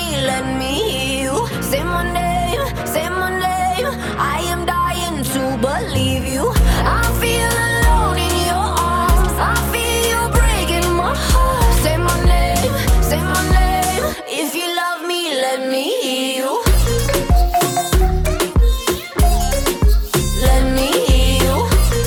let me hear you. Say my name, say my name. I am dying to believe you. I feel alone in your arms. I feel you breaking my heart. Say my name, say my name. If you love me, let me hear you. Let me hear you.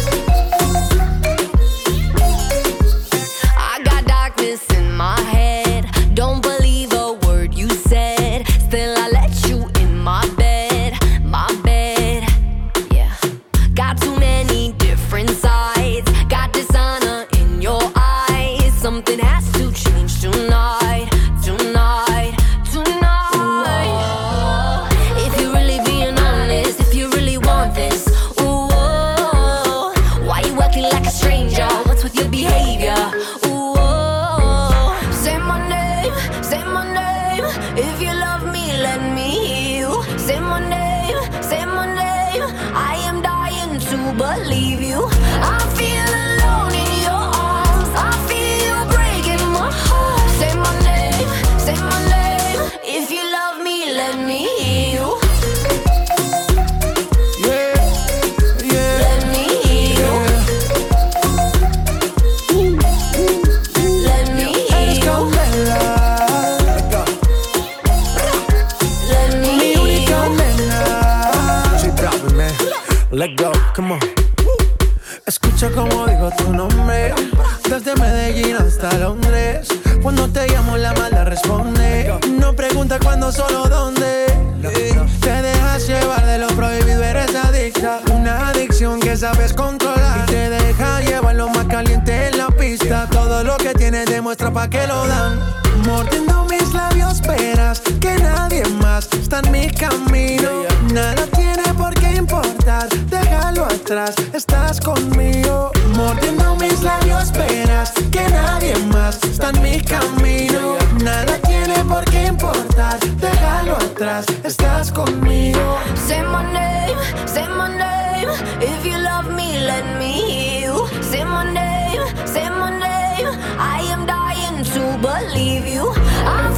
I got darkness in my head. Don't believe a word you said. Still I let you in my bed, my bed. Yeah. Got too many different sides. Got dishonor in your eyes. Something has to change tonight, tonight, tonight. If you're really being honest, if you really want this, ooh, why you acting like a stranger? What's with your behavior? Ooh, say my name, say my name. If you love me, let me hear you. Say my name, say my name. I am dying to believe you. I feel alone in your arms. I feel you breaking my heart. Say my name, say my name. If you love me, let me hear you. Yeah, yeah, Let me hear you. Let me hear eres you. candela. Let me Mi hear única you. nena. She dropping, man. Let go, come on. Escucha como digo tu nombre. Desde Medellín hasta Londres. Cuando te llamo la mala responde. No pregunta cuándo, solo dónde. Te dejas llevar de lo prohibido, eres adicta. Una adicción que sabes controlar. Y te deja llevar lo más caliente en la pista. Todo lo que tienes demuestra pa' que lo dan. Mordiendo mis labios verás que nadie más está en mi camino. Nada tiene por qué importar, déjalo atrás, estás conmigo. Mordiendo mis labios verás que nadie más está en mi camino. Nada tiene por qué importar, déjalo atrás, estás conmigo. Say my name, say my name. If you love me, let me hear you. Say my name, say my name. I am dying to believe you. I